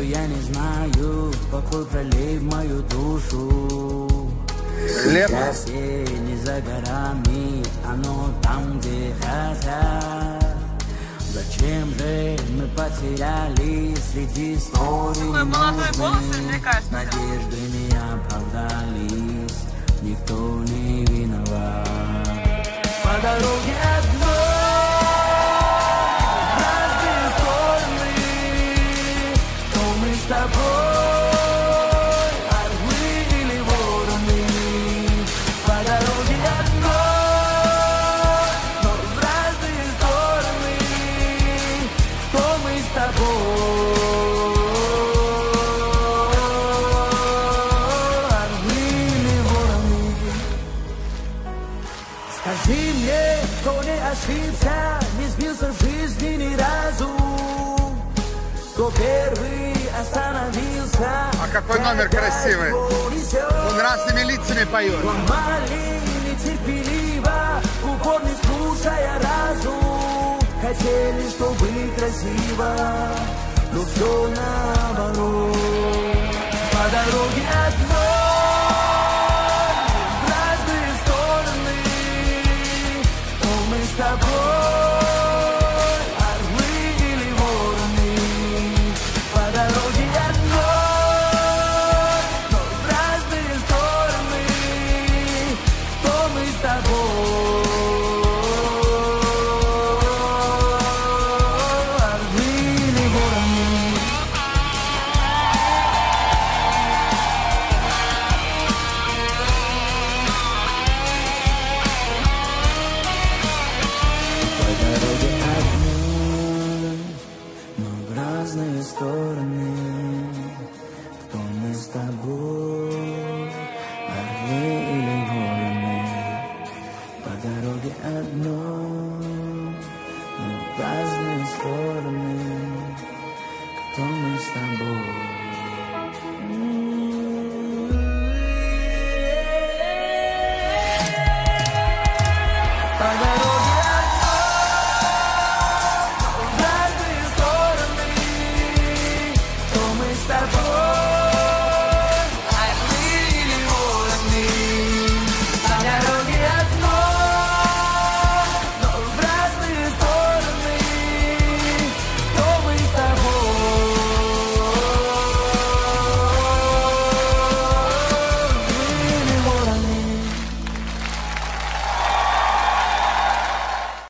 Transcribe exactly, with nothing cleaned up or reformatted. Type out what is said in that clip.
я не знаю, какой пролив мою душу. Счастье не за горами, оно там, где хотят. Зачем же мы потеряли среди истории ненужных? Надежды не оправдались, никто не виноват. По дороге одной в разные стороны, то мы с тобой, орлы или вороны. По дороге одной, но в разные стороны, то мы с тобой, орлы или вороны. Скажи мне, кто не ошибся, не сбился в жизни ни разу, кто первый остановился. А какой номер красивый! Он разными лицами поет. Ломали нетерпеливо, упор не слушая разум. Хотели, чтобы красиво, но все наоборот. По дороге одной в разные стороны, то мы с тобой, орлы или вороны. По дороге одной, но в разные стороны, то мы с тобой, орлы или вороны. По дороге одной, но в разные стороны, кто мы с тобой, орлы или вороны. По дороге одной, но в разные стороны, кто мы с тобой. По дороге одной, в разные стороны, то мы с тобой.